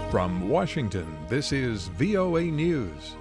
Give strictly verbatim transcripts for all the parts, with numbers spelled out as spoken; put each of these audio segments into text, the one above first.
From Washington, this is V O A News.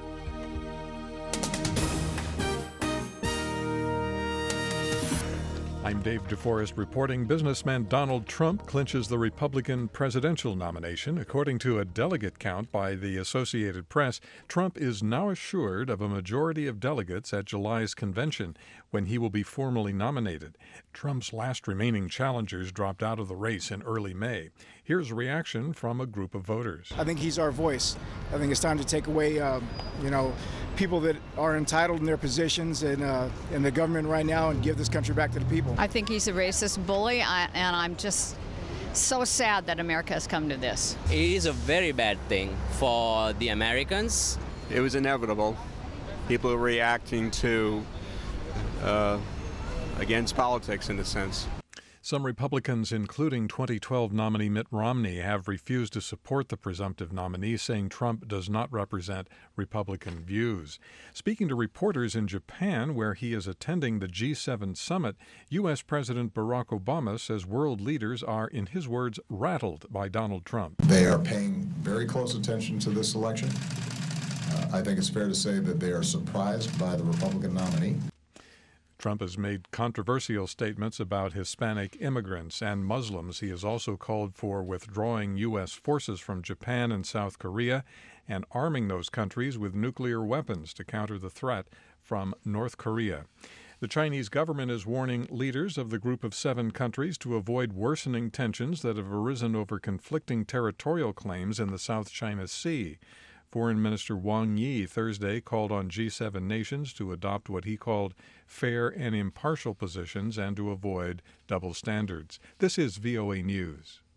I'm Dave DeForest reporting businessman Donald Trump clinches the Republican presidential nomination. According to a delegate count by the Associated Press, Trump is now assured of a majority of delegates at July's convention, when he will be formally nominated. Trump's last remaining challengers dropped out of the race in early May. Here's a reaction from a group of voters. I think he's our voice. I think it's time to take away, uh, you know, people that are entitled in their positions in, uh, in the government right now and give this country back to the people. I think he's a racist bully, I, and I'm just so sad that America has come to this. It is a very bad thing for the Americans. It was inevitable. People are reacting to uh, against politics in a sense. Some Republicans, including twenty twelve nominee Mitt Romney, have refused to support the presumptive nominee, saying Trump does not represent Republican views. Speaking to reporters in Japan, where he is attending the G seven summit, U S. President Barack Obama says world leaders are, in his words, rattled by Donald Trump. They are paying very close attention to this election. Uh, I think it's fair to say that they are surprised by the Republican nominee. Trump has made controversial statements about Hispanic immigrants and Muslims. He has also called for withdrawing U S forces from Japan and South Korea and arming those countries with nuclear weapons to counter the threat from North Korea. The Chinese government is warning leaders of the group of seven countries to avoid worsening tensions that have arisen over conflicting territorial claims in the South China Sea. Foreign Minister Wang Yi Thursday called on G seven nations to adopt what he called fair and impartial positions and to avoid double standards. This is V O A News.